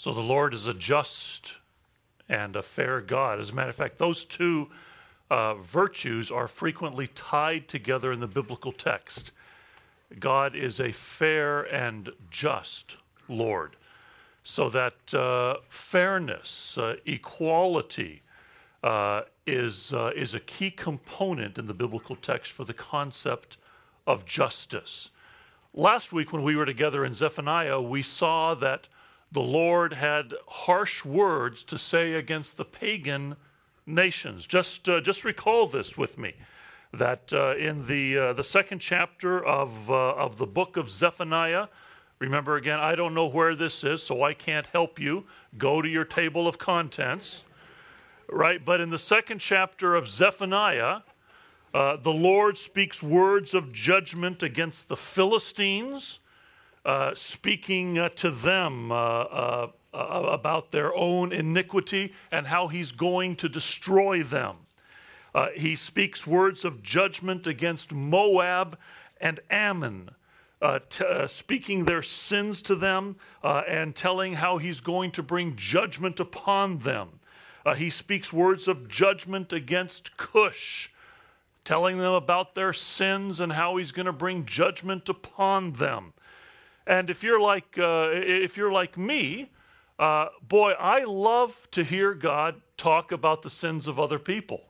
So the Lord is a just and a fair God. As a matter of fact, those two virtues are frequently tied together in the biblical text. God is a fair and just Lord. So that fairness, equality is a key component in the biblical text for the concept of justice. Last week when we were together in Zephaniah, we saw that the Lord had harsh words to say against the pagan nations. Just recall this with me, that in the second chapter of the book of Zephaniah, remember again, I don't know where this is, so I can't help you. Go to your table of contents, right? But in the second chapter of Zephaniah, the Lord speaks words of judgment against the Philistines, speaking to them about their own iniquity and how he's going to destroy them. He speaks words of judgment against Moab and Ammon, speaking their sins to them and telling how he's going to bring judgment upon them. He speaks words of judgment against Cush, telling them about their sins and how he's going to bring judgment upon them. And if you're like me, boy, I love to hear God talk about the sins of other people.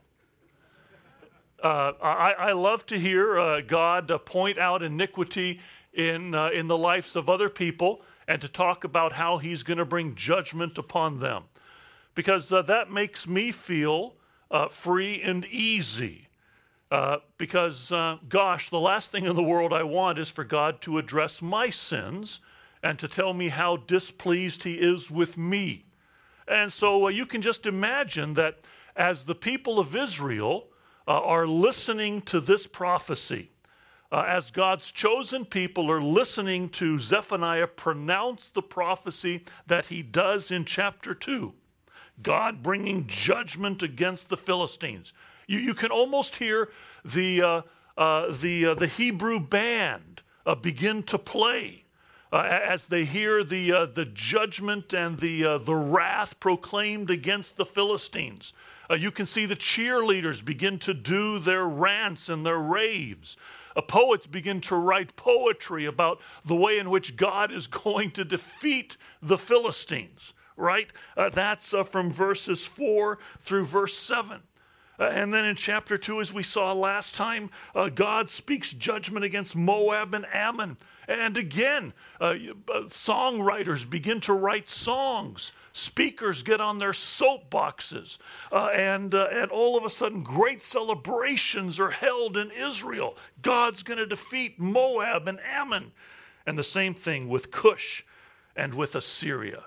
I love to hear God point out iniquity in the lives of other people and to talk about how he's going to bring judgment upon them. Because that makes me feel free and easy. Because, gosh, the last thing in the world I want is for God to address my sins and to tell me how displeased he is with me. And so you can just imagine that as the people of Israel are listening to this prophecy, as God's chosen people are listening to Zephaniah pronounce the prophecy that he does in chapter 2, God bringing judgment against the Philistines. You can almost hear the Hebrew band begin to play as they hear the judgment and the wrath proclaimed against the Philistines. You can see the cheerleaders begin to do their rants and their raves. Poets begin to write poetry about the way in which God is going to defeat the Philistines, right? That's from verses 4 through verse 7. And then in chapter 2, as we saw last time, God speaks judgment against Moab and Ammon. And again, songwriters begin to write songs. Speakers get on their soapboxes. And all of a sudden, great celebrations are held in Israel. God's going to defeat Moab and Ammon. And the same thing with Cush and with Assyria.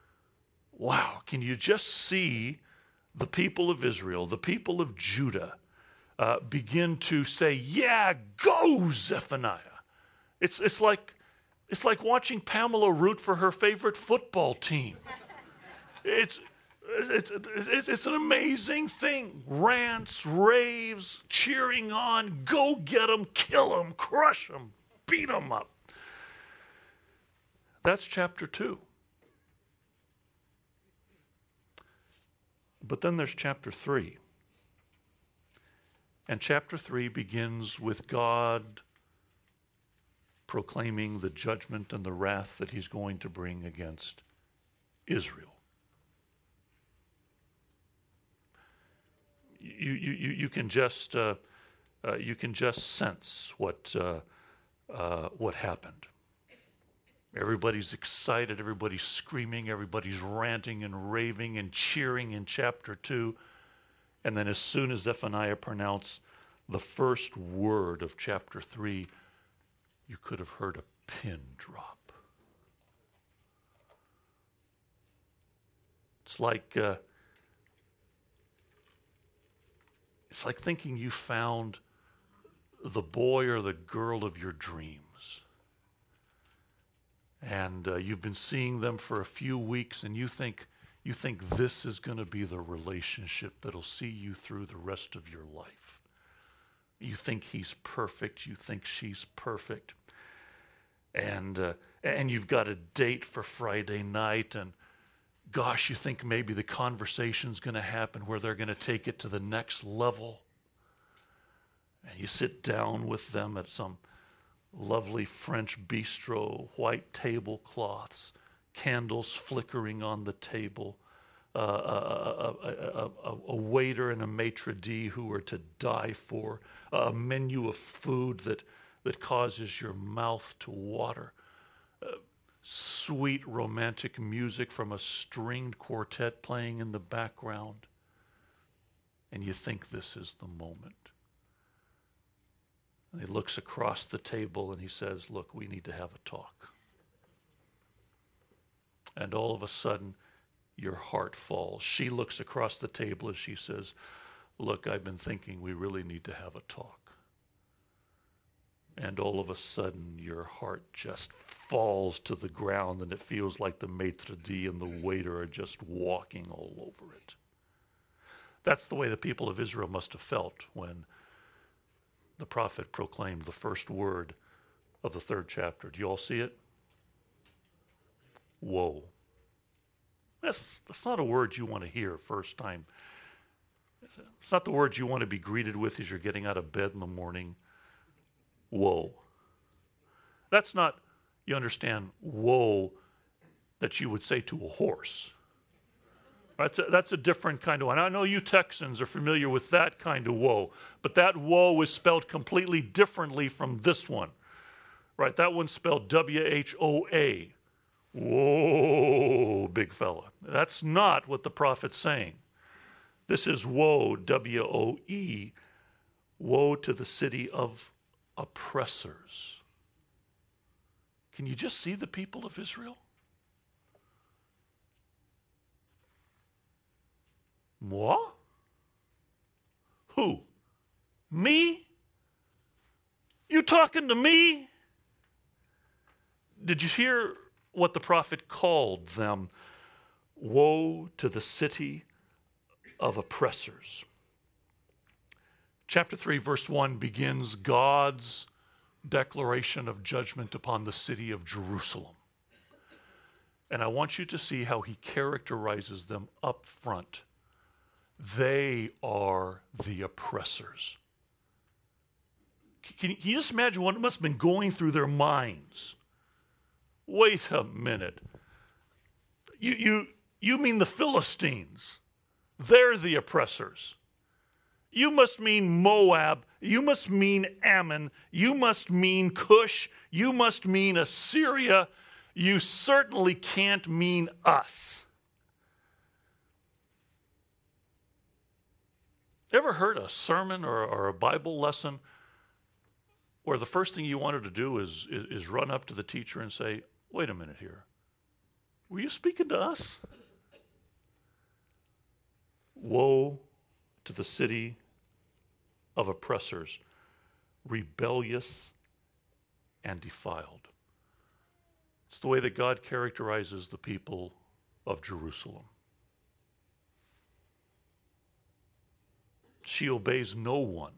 Wow, can you just see the people of Israel, the people of Judah, begin to say, yeah, go Zephaniah. It's like watching Pamela root for her favorite football team. It's an amazing thing. Rants, raves, cheering on, go get them, kill them, crush them, beat them up. That's chapter 2. But then there's chapter 3. And chapter 3 begins with God proclaiming the judgment and the wrath that he's going to bring against Israel. You can just sense what happened. Everybody's excited, everybody's screaming, everybody's ranting and raving and cheering in chapter 2. And then as soon as Zephaniah pronounced the first word of chapter 3, you could have heard a pin drop. It's like thinking you found the boy or the girl of your dreams. And you've been seeing them for a few weeks, and you think this is going to be the relationship that'll see you through the rest of your life. You think he's perfect. You think she's perfect. And you've got a date for Friday night, and Gosh, you think maybe the conversation's going to happen where they're going to take it to the next level. And you sit down with them at some lovely French bistro, white tablecloths, candles flickering on the table, a waiter and a maitre d' who are to die for, a menu of food that causes your mouth to water, sweet romantic music from a stringed quartet playing in the background, and you think this is the moment. And he looks across the table and he says, look, we need to have a talk. And all of a sudden, your heart falls. She looks across the table and she says, look, I've been thinking we really need to have a talk. And all of a sudden, your heart just falls to the ground and it feels like the maitre d' and the waiter are just walking all over it. That's the way the people of Israel must have felt when the prophet proclaimed the first word of the 3rd chapter. Do you all see it? Woe. That's not a word you want to hear first time. It's not the word you want to be greeted with as you're getting out of bed in the morning. Woe. That's not, you understand, woe that you would say to a horse. That's a different kind of one. I know you Texans are familiar with that kind of woe, but that woe is spelled completely differently from this one. Right? That one's spelled W-H-O-A. Whoa, big fella. That's not what the prophet's saying. This is woe, W-O-E, woe to the city of oppressors. Can you just see the people of Israel? Moi? Who? Me? You talking to me? Did you hear what the prophet called them? Woe to the city of oppressors. Chapter 3, verse 1 begins God's declaration of judgment upon the city of Jerusalem. And I want you to see how he characterizes them up front. They are the oppressors. Can you just imagine what must have been going through their minds? Wait a minute. You mean the Philistines? They're the oppressors. You must mean Moab. You must mean Ammon. You must mean Cush. You must mean Assyria. You certainly can't mean us. Ever heard a sermon or a Bible lesson where the first thing you wanted to do is run up to the teacher and say, wait a minute here. Were you speaking to us? Woe to the city of oppressors, rebellious and defiled. It's the way that God characterizes the people of Jerusalem. She obeys no one.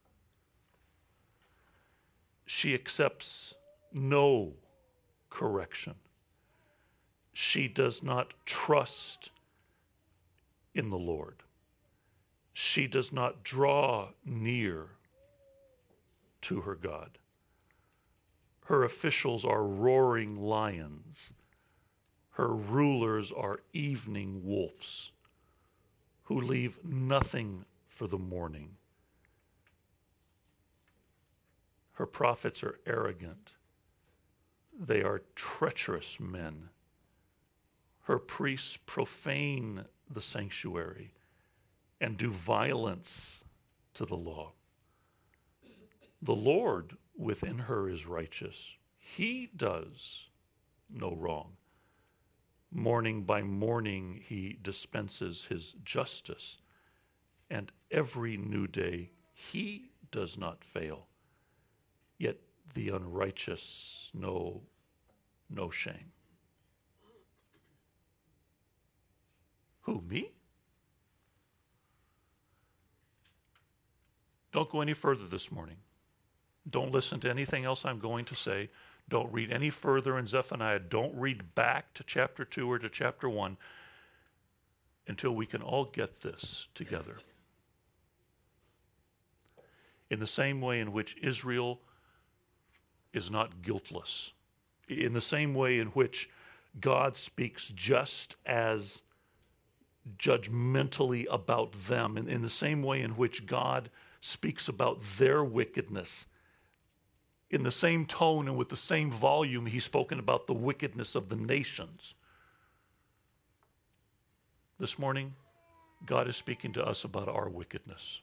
She accepts no correction. She does not trust in the Lord. She does not draw near to her God. Her officials are roaring lions. Her rulers are evening wolves who leave nothing for the morning. Her prophets are arrogant. They are treacherous men. Her priests profane the sanctuary and do violence to the law. The Lord within her is righteous. He does no wrong. Morning by morning he dispenses his justice, and every new day he does not fail. Yet the unrighteous know no shame. Who, me? Don't go any further this morning. Don't listen to anything else I'm going to say. Don't read any further in Zephaniah. Don't read back to chapter 2 or to chapter 1. until we can all get this together. In the same way in which Israel is not guiltless, in the same way in which God speaks just as judgmentally about them, and in the same way in which God speaks about their wickedness, in the same tone and with the same volume he's spoken about the wickedness of the nations. This morning, God is speaking to us about our wickedness.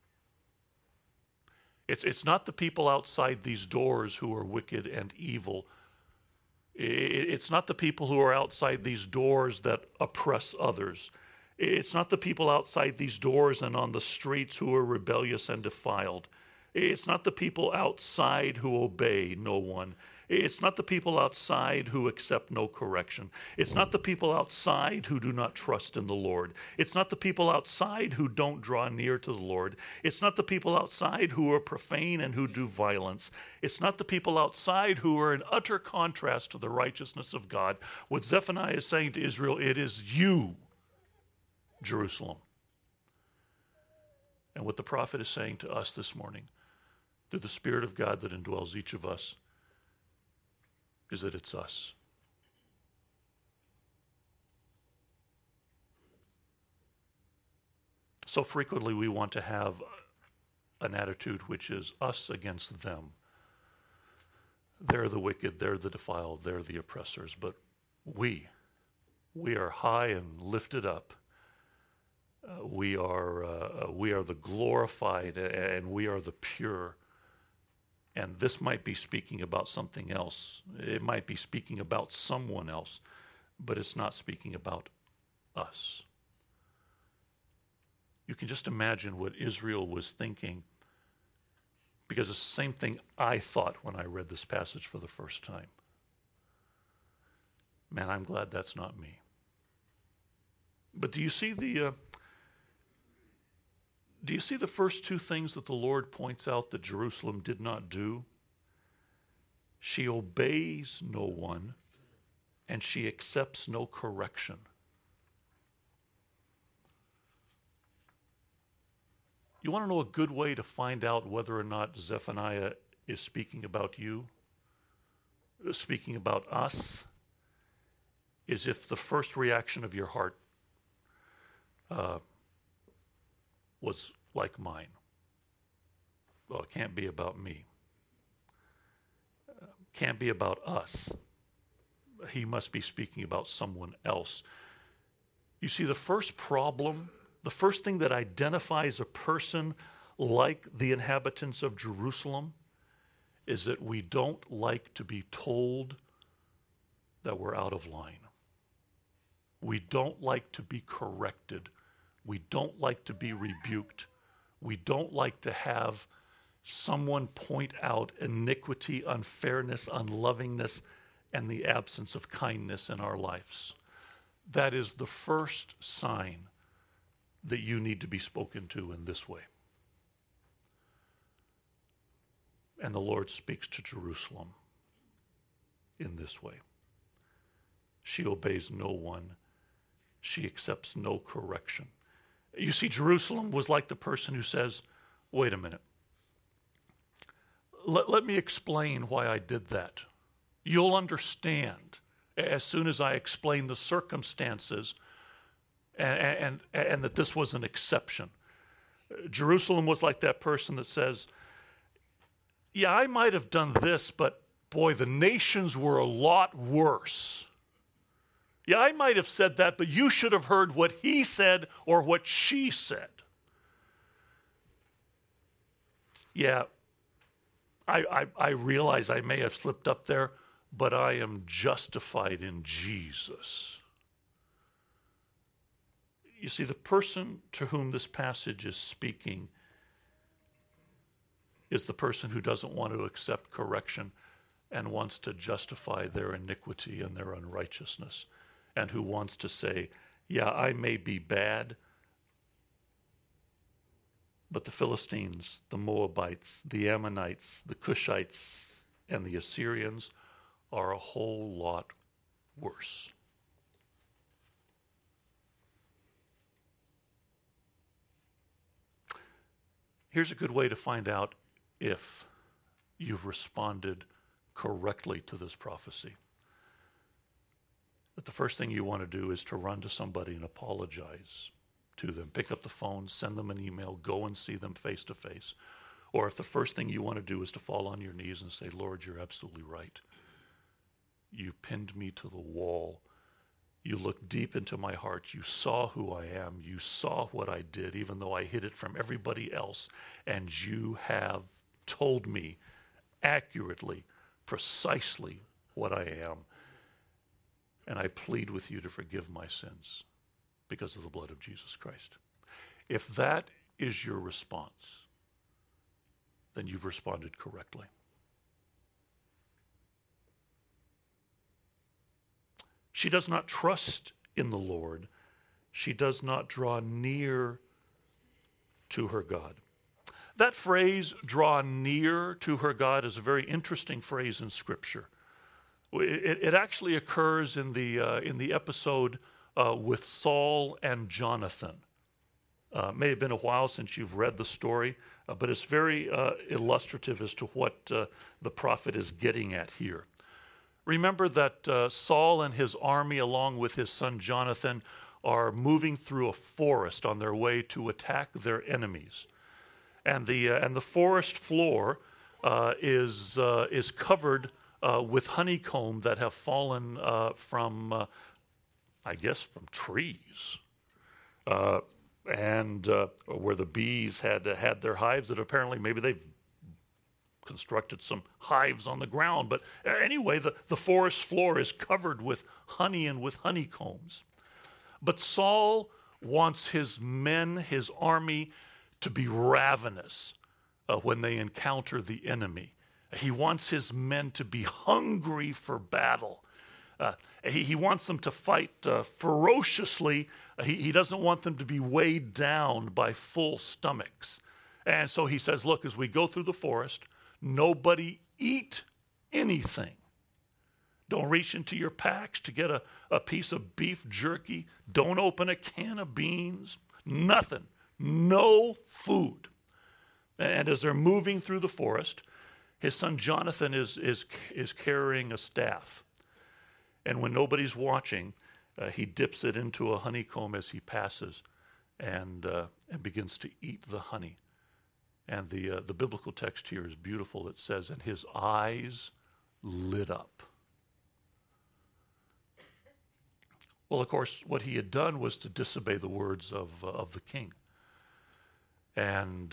It's not the people outside these doors who are wicked and evil. It's not the people who are outside these doors that oppress others. It's not the people outside these doors and on the streets who are rebellious and defiled. It's not the people outside who obey no one. It's not the people outside who accept no correction. It's not the people outside who do not trust in the Lord. It's not the people outside who don't draw near to the Lord. It's not the people outside who are profane and who do violence. It's not the people outside who are in utter contrast to the righteousness of God. What Zephaniah is saying to Israel, it is you, Jerusalem. And what the prophet is saying to us this morning, through the Spirit of God that indwells each of us, is that it's us. So frequently we want to have an attitude which is us against them. They're the wicked, they're the defiled, they're the oppressors, but we are high and lifted up. We are the glorified and we are the pure. And this might be speaking about something else. It might be speaking about someone else, but it's not speaking about us. You can just imagine what Israel was thinking, because it's the same thing I thought when I read this passage for the first time. Man, I'm glad that's not me. But do you see the first two things that the Lord points out that Jerusalem did not do? She obeys no one, and she accepts no correction. You want to know a good way to find out whether or not Zephaniah is speaking about you, speaking about us, is if the first reaction of your heart was like mine. Well, it can't be about me. Can't be about us. He must be speaking about someone else. You see, the first problem, the first thing that identifies a person like the inhabitants of Jerusalem is that we don't like to be told that we're out of line. We don't like to be corrected. We don't like to be rebuked. We don't like to have someone point out iniquity, unfairness, unlovingness, and the absence of kindness in our lives. That is the first sign that you need to be spoken to in this way. And the Lord speaks to Jerusalem in this way. She obeys no one. She accepts no correction. You see, Jerusalem was like the person who says, wait a minute. Let me explain why I did that. You'll understand as soon as I explain the circumstances and that this was an exception. Jerusalem was like that person that says, yeah, I might have done this, but boy, the nations were a lot worse. Yeah, I might have said that, but you should have heard what he said or what she said. Yeah, I realize I may have slipped up there, but I am justified in Jesus. You see, the person to whom this passage is speaking is the person who doesn't want to accept correction and wants to justify their iniquity and their unrighteousness, and who wants to say, yeah, I may be bad, but the Philistines, the Moabites, the Ammonites, the Cushites, and the Assyrians are a whole lot worse. Here's a good way to find out if you've responded correctly to this prophecy. That the first thing you want to do is to run to somebody and apologize to them. Pick up the phone, send them an email, go and see them face to face. Or if the first thing you want to do is to fall on your knees and say, Lord, you're absolutely right. You pinned me to the wall. You looked deep into my heart. You saw who I am. You saw what I did, even though I hid it from everybody else. And you have told me accurately, precisely what I am. And I plead with you to forgive my sins because of the blood of Jesus Christ. If that is your response, then you've responded correctly. She does not trust in the Lord. She does not draw near to her God. That phrase, draw near to her God, is a very interesting phrase in Scripture. It actually occurs in the episode with Saul and Jonathan. May have been a while since you've read the story, but it's very illustrative as to what the prophet is getting at here. Remember that Saul and his army, along with his son Jonathan, are moving through a forest on their way to attack their enemies, and the forest floor is covered with honeycomb that have fallen from, I guess, from trees. And where the bees had their hives, that apparently maybe they've constructed some hives on the ground. But anyway, the forest floor is covered with honey and with honeycombs. But Saul wants his men, his army, to be ravenous when they encounter the enemy. He wants his men to be hungry for battle. He wants them to fight ferociously. He doesn't want them to be weighed down by full stomachs. And so he says, look, as we go through the forest, nobody eat anything. Don't reach into your packs to get a piece of beef jerky. Don't open a can of beans. Nothing. No food. And as they're moving through the forest, his son Jonathan is carrying a staff. And when nobody's watching, he dips it into a honeycomb as he passes and begins to eat the honey. And the biblical text here is beautiful. It says, and his eyes lit up. Well, of course, what he had done was to disobey the words of the king. And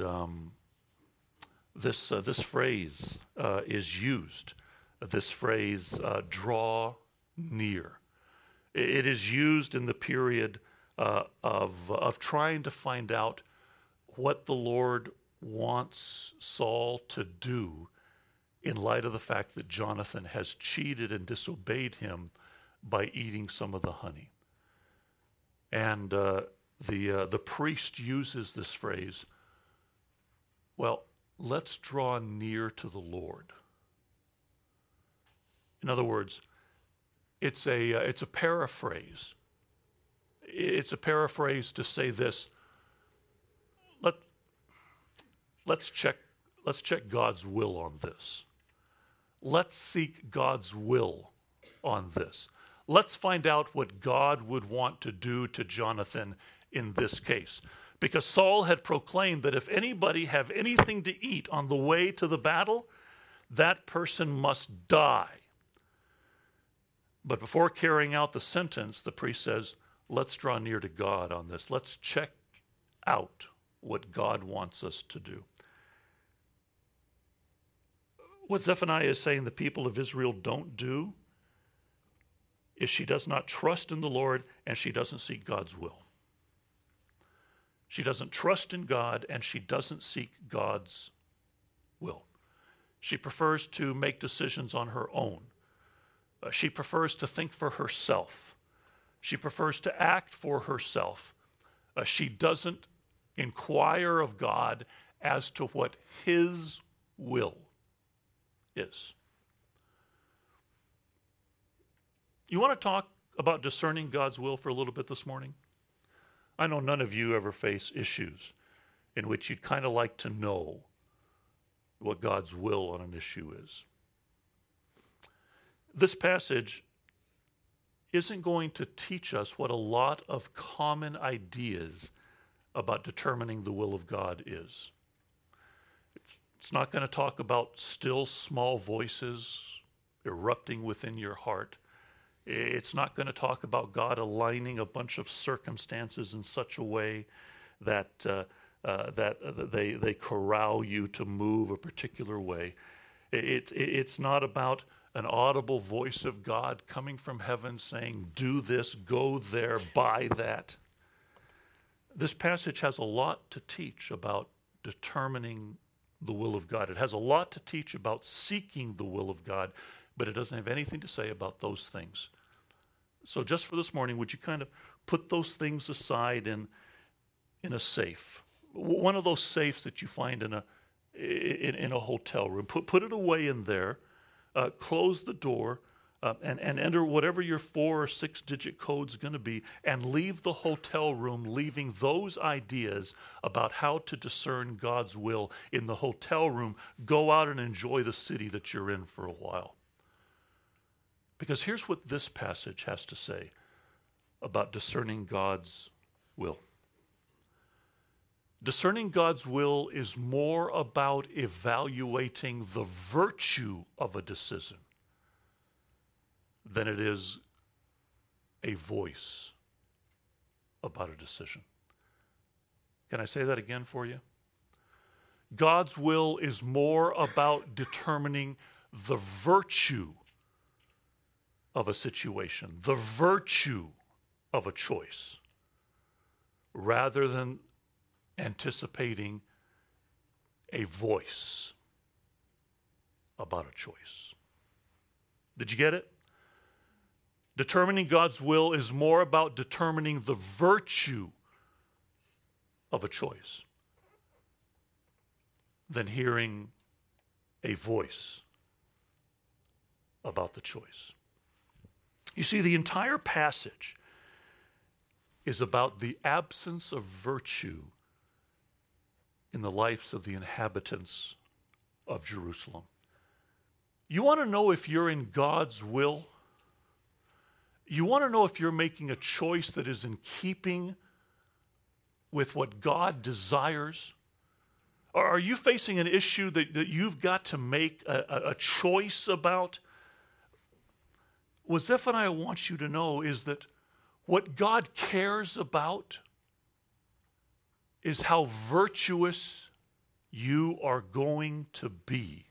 this phrase is used. This phrase, draw near. It is used in the period of trying to find out what the Lord wants Saul to do in light of the fact that Jonathan has cheated and disobeyed him by eating some of the honey. And the priest uses this phrase, well, let's draw near to the Lord. In other words, it's a paraphrase. It's a paraphrase to say this. Let's check God's will on this. Let's seek God's will on this. Let's find out what God would want to do to Jonathan in this case. Because Saul had proclaimed that if anybody have anything to eat on the way to the battle, that person must die. But before carrying out the sentence, the priest says, let's draw near to God on this. Let's check out what God wants us to do. What Zephaniah is saying the people of Israel don't do is she does not trust in the Lord and she doesn't seek God's will. She doesn't trust in God and she doesn't seek God's will. She prefers to make decisions on her own. She prefers to think for herself. She prefers to act for herself. She doesn't inquire of God as to what His will is. You want to talk about discerning God's will for a little bit this morning? I know none of you ever face issues in which you'd kind of like to know what God's will on an issue is. This passage isn't going to teach us what a lot of common ideas about determining the will of God is. It's not going to talk about still small voices erupting within your heart. It's not going to talk about God aligning a bunch of circumstances in such a way that they corral you to move a particular way. It's not about an audible voice of God coming from heaven saying, do this, go there, buy that. This passage has a lot to teach about determining the will of God. It has a lot to teach about seeking the will of God, but it doesn't have anything to say about those things. So just for this morning, would you kind of put those things aside in a safe? One of those safes that you find in a hotel room. Put it away in there. Close the door and enter whatever your 4 or 6 digit code's going to be, and leave the hotel room, leaving those ideas about how to discern God's will in the hotel room. Go out and enjoy the city that you're in for a while. Because here's what this passage has to say about discerning God's will. Discerning God's will is more about evaluating the virtue of a decision than it is a voice about a decision. Can I say that again for you? God's will is more about determining the virtue of a situation, the virtue of a choice, rather than anticipating a voice about a choice. Did you get it? Determining God's will is more about determining the virtue of a choice than hearing a voice about the choice. You see, the entire passage is about the absence of virtue in the lives of the inhabitants of Jerusalem. You want to know if you're in God's will? You want to know if you're making a choice that is in keeping with what God desires? Or are you facing an issue that you've got to make a choice about? What Zephaniah wants you to know is that what God cares about is how virtuous you are going to be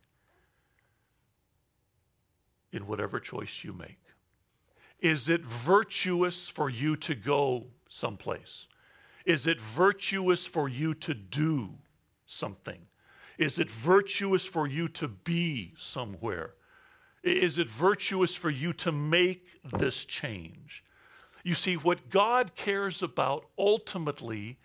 in whatever choice you make. Is it virtuous for you to go someplace? Is it virtuous for you to do something? Is it virtuous for you to be somewhere? Is it virtuous for you to make this change? You see, what God cares about ultimately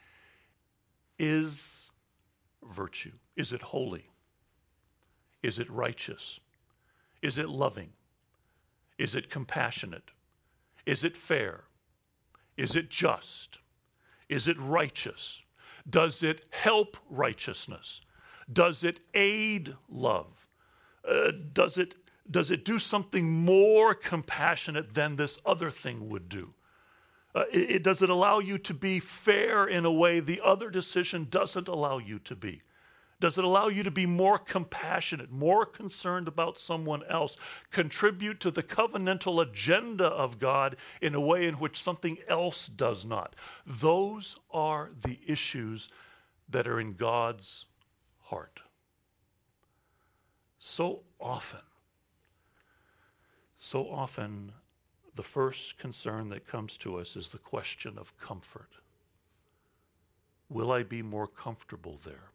is virtue. Is it holy? Is it righteous? Is it loving? Is it compassionate? Is it fair? Is it just? Is it righteous? Does it help righteousness? Does it aid love? Does it do something more compassionate than this other thing would do? Does it allow you to be fair in a way the other decision doesn't allow you to be? Does it allow you to be more compassionate, more concerned about someone else, contribute to the covenantal agenda of God in a way in which something else does not? Those are the issues that are in God's heart. So often, the first concern that comes to us is the question of comfort. Will I be more comfortable there?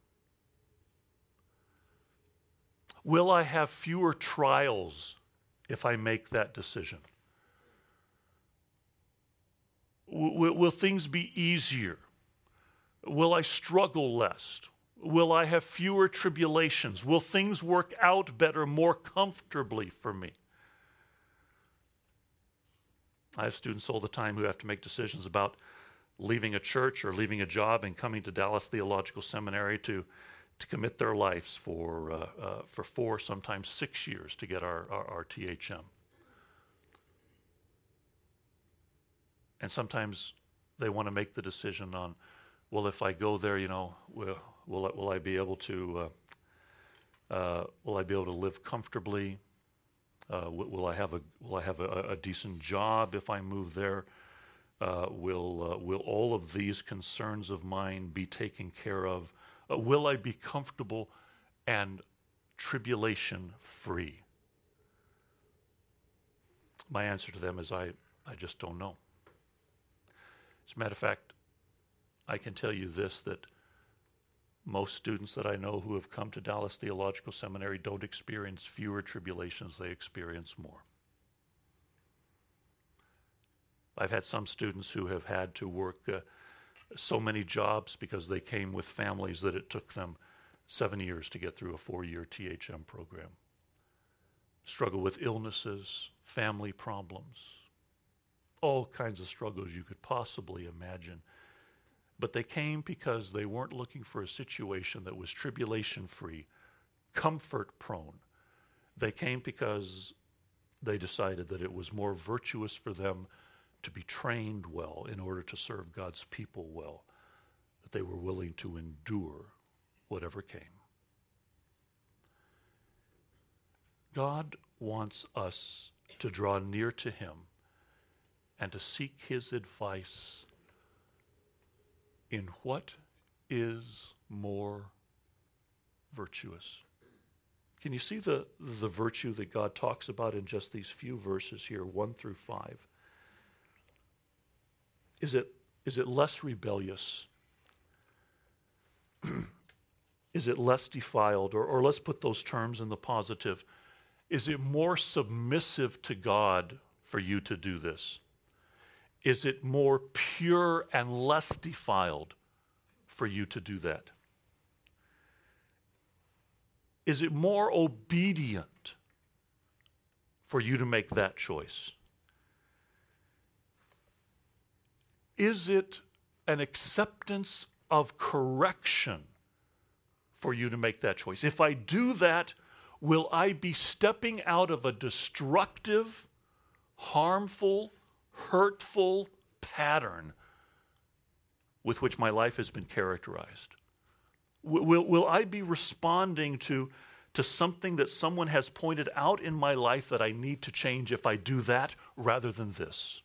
Will I have fewer trials if I make that decision? Will things be easier? Will I struggle less? Will I have fewer tribulations? Will things work out better, more comfortably for me? I have students all the time who have to make decisions about leaving a church or leaving a job and coming to Dallas Theological Seminary to commit their lives for 4, sometimes 6 years to get our THM. And sometimes they want to make the decision on, well, if I go there, will I be able to live comfortably? Will I have a decent job if I move there? Will all of these concerns of mine be taken care of? Will I be comfortable and tribulation-free? My answer to them is I just don't know. As a matter of fact, I can tell you this, that most students that I know who have come to Dallas Theological Seminary don't experience fewer tribulations, they experience more. I've had some students who have had to work so many jobs because they came with families that it took them 7 years to get through a 4-year THM program. Struggle with illnesses, family problems, all kinds of struggles you could possibly imagine. But they came because they weren't looking for a situation that was tribulation-free, comfort-prone. They came because they decided that it was more virtuous for them to be trained well in order to serve God's people well, that they were willing to endure whatever came. God wants us to draw near to Him and to seek His advice in what is more virtuous. Can you see the virtue that God talks about in just these few verses here, 1 through 5? Is it less rebellious? Is it less defiled? Or let's put those terms in the positive. Is it more submissive to God for you to do this? Is it more pure and less defiled for you to do that? Is it more obedient for you to make that choice? Is it an acceptance of correction for you to make that choice? If I do that, will I be stepping out of a destructive, harmful, hurtful pattern with which my life has been characterized? Will I be responding to something that someone has pointed out in my life that I need to change if I do that rather than this?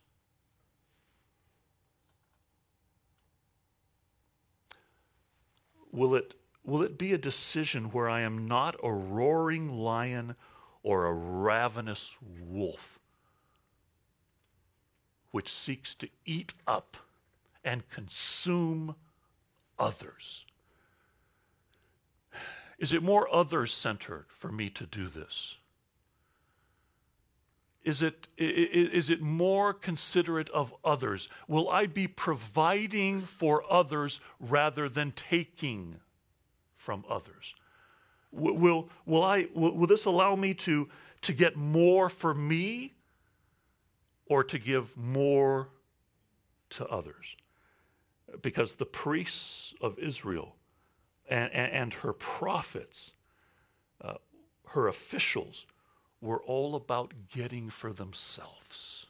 Will it be a decision where I am not a roaring lion or a ravenous wolf which seeks to eat up and consume others? Is it more others-centered for me to do this? Is it more considerate of others? Will I be providing for others rather than taking from others? Will this allow me to get more for me or to give more to others? Because the priests of Israel and her prophets, her officials, were all about getting for themselves.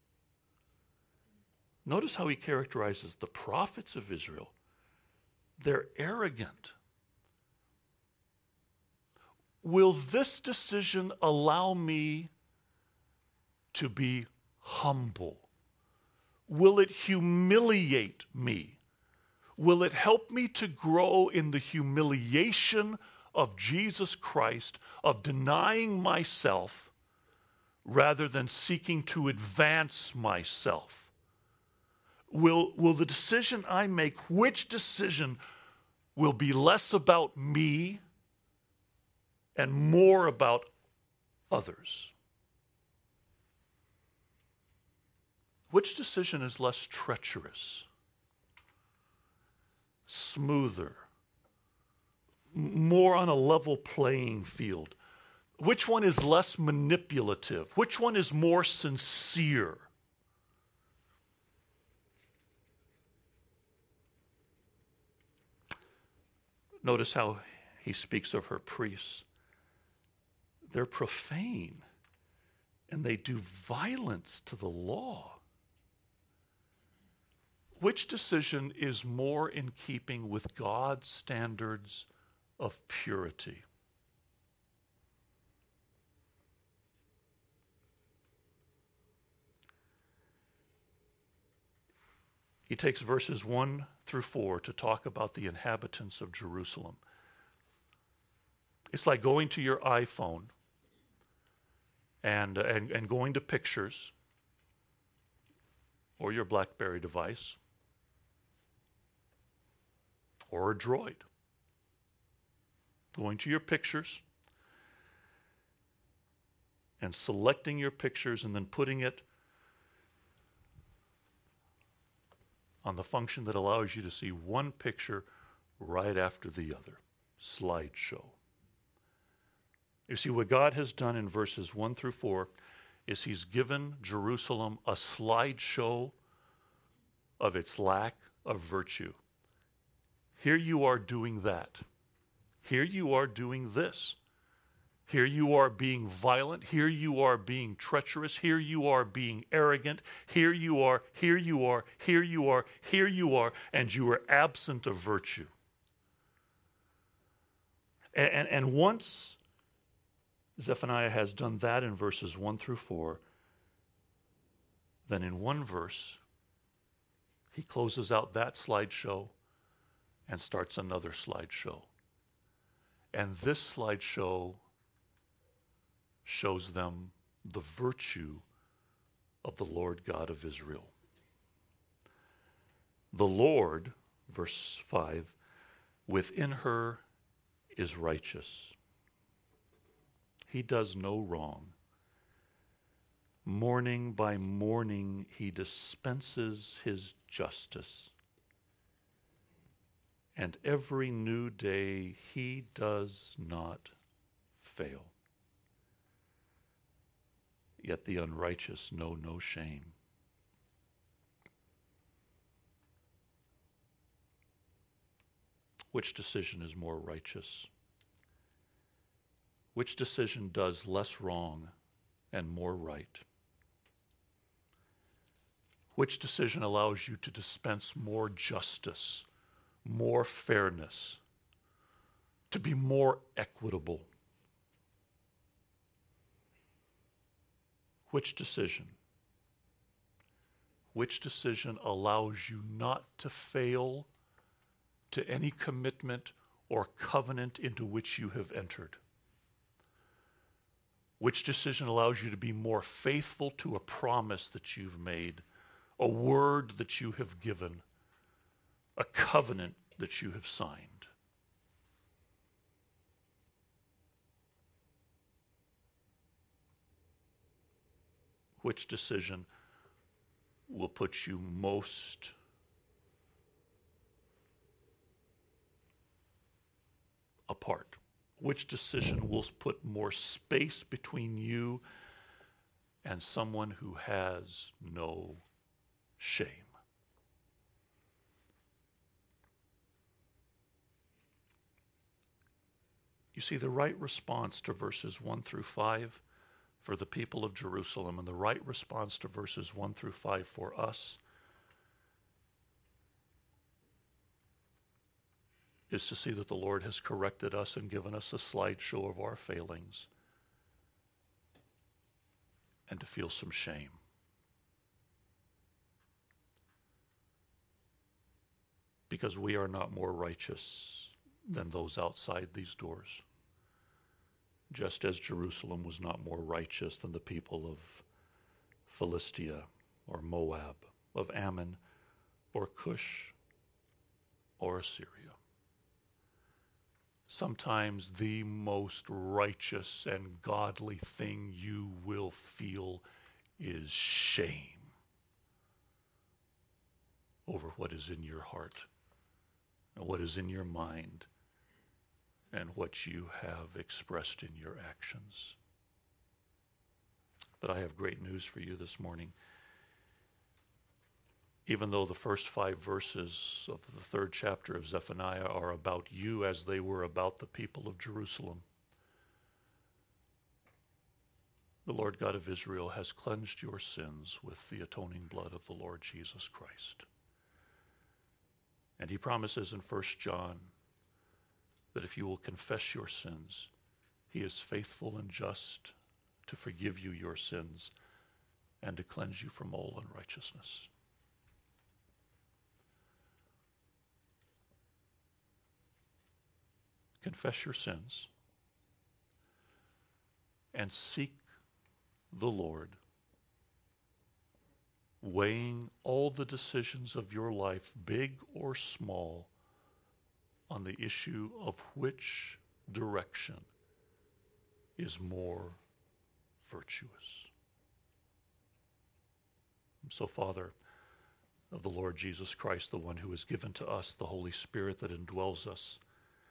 Notice how he characterizes the prophets of Israel. They're arrogant. Will this decision allow me to be humble? Will it humiliate me? Will it help me to grow in the humiliation of Jesus Christ, of denying myself rather than seeking to advance myself? Will the decision I make, which decision will be less about me and more about others? Which decision is less treacherous, smoother, more on a level playing field? Which one is less manipulative? Which one is more sincere? Notice how he speaks of her priests. They're profane, and they do violence to the law. Which decision is more in keeping with God's standards of purity? He takes verses 1 through 4 to talk about the inhabitants of Jerusalem. It's like going to your iPhone and going to pictures, or your BlackBerry device, or a Droid. Going to your pictures and selecting your pictures and then putting it on the function that allows you to see one picture right after the other. Slideshow. You see, what God has done in verses 1 through 4 is he's given Jerusalem a slideshow of its lack of virtue. Here you are doing that. Here you are doing this. Here you are being violent. Here you are being treacherous. Here you are being arrogant. Here you are, here you are, here you are, here you are, and you are absent of virtue. And once Zephaniah has done that in verses 1 through 4, then in one verse, he closes out that slideshow and starts another slideshow. And this slideshow shows them the virtue of the Lord God of Israel. The Lord, verse 5, within her is righteous. He does no wrong. Morning by morning he dispenses his justice. And every new day he does not fail. Yet the unrighteous know no shame. Which decision is more righteous? Which decision does less wrong and more right? Which decision allows you to dispense more justice, more fairness, to be more equitable? Which decision? Which decision allows you not to fail to any commitment or covenant into which you have entered? Which decision allows you to be more faithful to a promise that you've made, a word that you have given, a covenant that you have signed? Which decision will put you most apart? Which decision will put more space between you and someone who has no shame? You see, the right response to verses 1 through 5 for the people of Jerusalem, and the right response to verses 1 through 5 for us, is to see that the Lord has corrected us and given us a slideshow of our failings, and to feel some shame. Because we are not more righteous than those outside these doors. Just as Jerusalem was not more righteous than the people of Philistia or Moab, of Ammon or Cush or Assyria. Sometimes the most righteous and godly thing you will feel is shame over what is in your heart and what is in your mind and what you have expressed in your actions. But I have great news for you this morning. even though the first 5 verses of the 3rd chapter of Zephaniah are about you as they were about the people of Jerusalem. The Lord God of Israel has cleansed your sins with the atoning blood of the Lord Jesus Christ. And he promises in 1 John that if you will confess your sins, he is faithful and just to forgive you your sins and to cleanse you from all unrighteousness. Confess your sins and seek the Lord, weighing all the decisions of your life, big or small, on the issue of which direction is more virtuous. So, Father, of the Lord Jesus Christ, the one who has given to us the Holy Spirit that indwells us,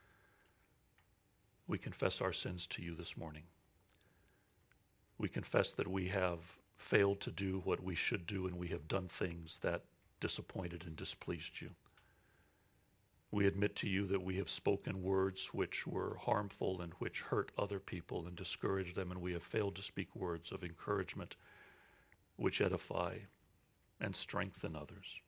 we confess our sins to you this morning. We confess that we have failed to do what we should do, and we have done things that disappointed and displeased you. We admit to you that we have spoken words which were harmful and which hurt other people and discouraged them, and we have failed to speak words of encouragement which edify and strengthen others.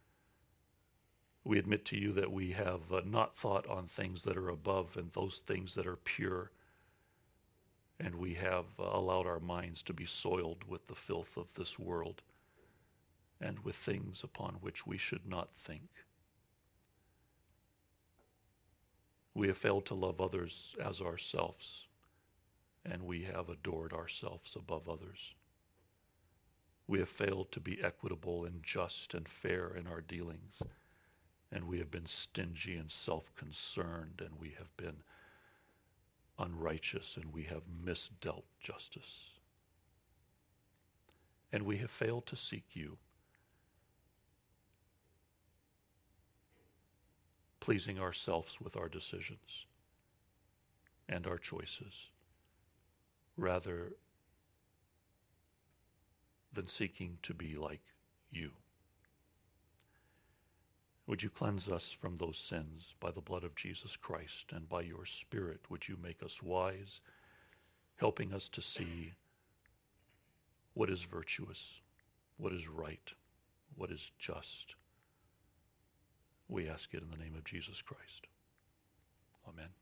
We admit to you that we have not thought on things that are above and those things that are pure, and we have allowed our minds to be soiled with the filth of this world and with things upon which we should not think. We have failed to love others as ourselves, and we have adored ourselves above others. We have failed to be equitable and just and fair in our dealings, and we have been stingy and self-concerned, and we have been unrighteous, and we have misdealt justice. And we have failed to seek you, pleasing ourselves with our decisions and our choices, rather than seeking to be like you. Would you cleanse us from those sins by the blood of Jesus Christ, and by your Spirit would you make us wise, helping us to see what is virtuous, what is right, what is just. We ask it in the name of Jesus Christ. Amen.